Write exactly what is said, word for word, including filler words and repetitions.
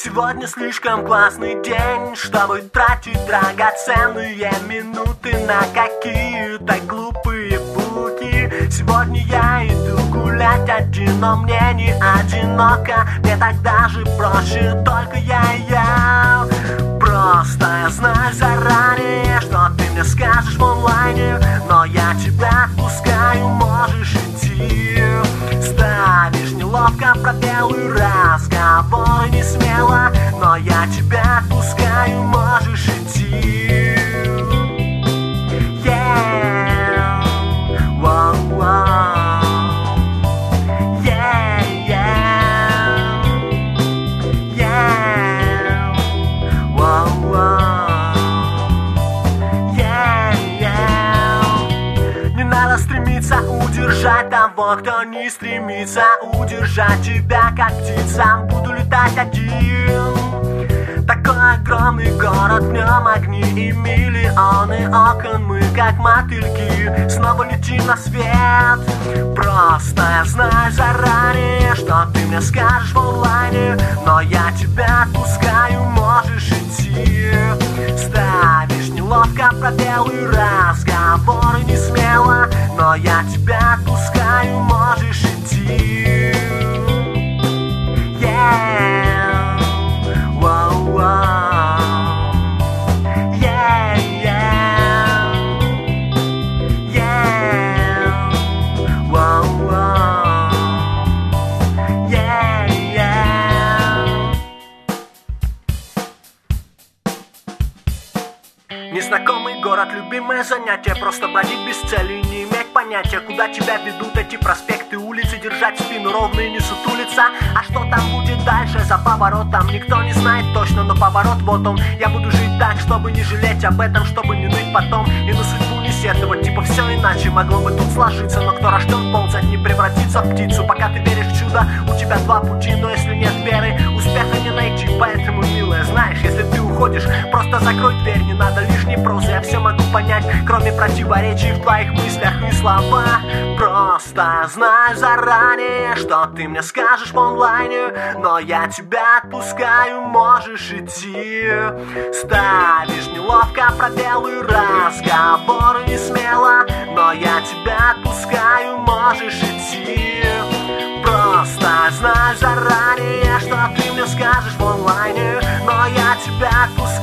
Сегодня слишком классный день, чтобы тратить драгоценные минуты на какие-то глупые пути. Сегодня я иду гулять один, но мне не одиноко. Мне так даже проще, только я и я. Просто я знаю заранее, что ты мне скажешь в онлайне, но я тебя отпускаю, можешь идти. Ставишь неловко пробел и разговоры не смело, но я тебя отпускаю, можешь идти. Yeah, wow, wow. Yeah, yeah, yeah, wow, wow. Yeah, yeah. Не надо стремиться удержать того, кто не стремится удержать тебя, как птица. Буду летать один. Такой огромный город, в нем огни и миллионы окон. Мы как мотыльки снова летим на свет. Просто я знаю заранее, что ты мне скажешь в онлайне, но я тебя отпускаю, можешь идти. Ставишь неловко пробел и разговоры не смело, но я тебя отпускаю, можешь идти. Yeah, wow, wow. Yeah, yeah, yeah, wow, wow. Yeah, yeah. Незнакомый город, любимое занятие, просто бродить без цели, не иметь понятия, куда тебя ведут эти проспекты, улицы, держать спину ровно и не сутулиться. А что там будет дальше за поворотом, никто не знает точно, но поворот вот он. Я буду жить так, чтобы не жалеть об этом, чтобы не ныть потом и на судьбу не сетовать, типа все иначе могло бы тут сложиться. Но кто рожден ползать, не превратиться в птицу. Пока ты веришь в чудо, у тебя два пути, но если нет веры, успеха не найти. Поэтому, милая, знаешь, если ты уходишь, просто закрой дверь, не надо лишней прозы. Я все могу понять, кроме противоречий в твоих мыслях и слова. Просто знаю заранее, что ты мне скажешь в онлайне, но я тебя отпускаю, можешь идти. Ставишь неловко пробел и разговоры не смело, но я тебя отпускаю, можешь идти. Просто знаю заранее, что ты мне скажешь в онлайне, но я тебя отпускаю.